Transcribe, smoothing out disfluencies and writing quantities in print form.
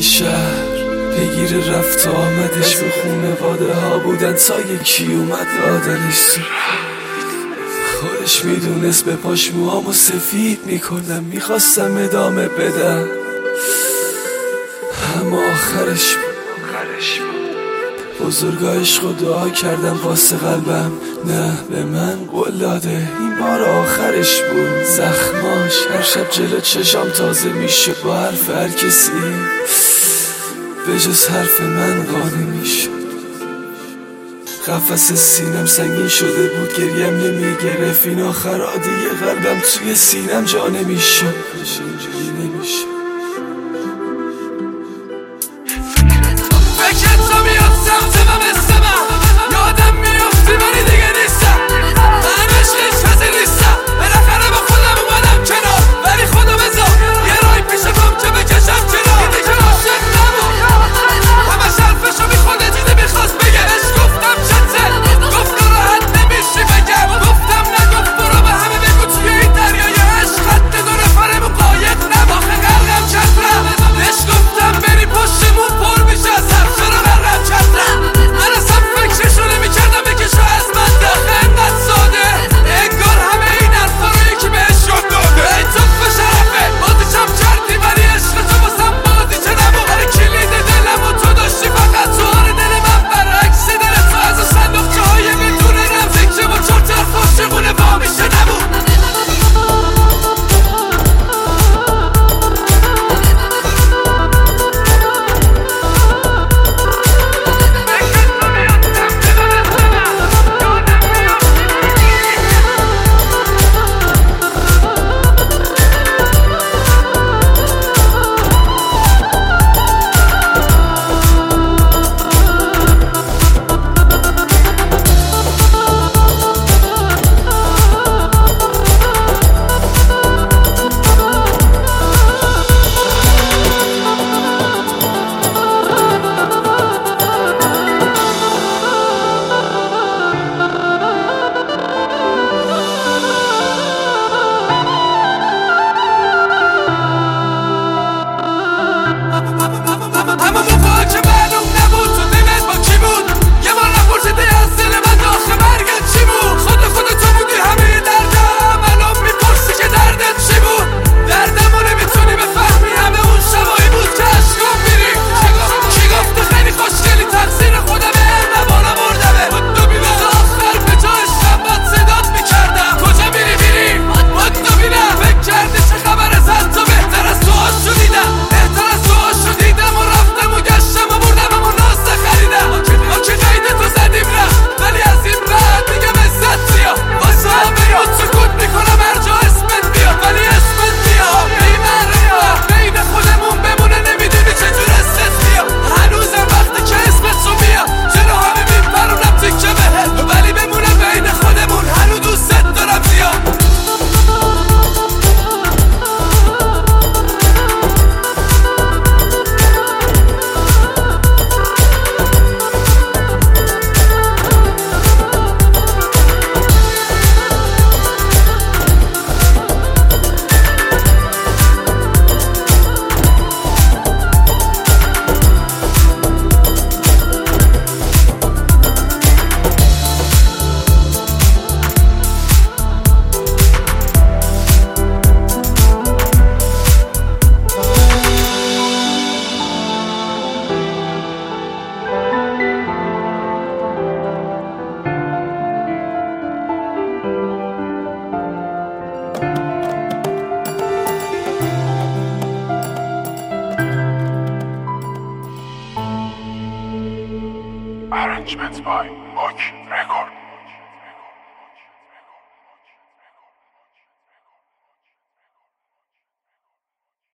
کلید شهر پیگیر رفت آمدش به خونواده ها بودن تا یکی اومد لادنش سو خودش میدونست به پاش موهامو سفید میکنم میخواستم ادامه بدم اما آخرش بزرگا عشق دعا کردم واسه قلبم نه به من قول داده این بار آخرش بود زخماش هر شب جلو چشام تازه میشه با حرف هر کسی به جز حرف من قانع میشه قفس سینم سنگین شده بود گریم نمیگرفت این آخرها دیگه قلبم توی سینم جا نمیشه اینجوری نمیشه Arrangements by Moch Record.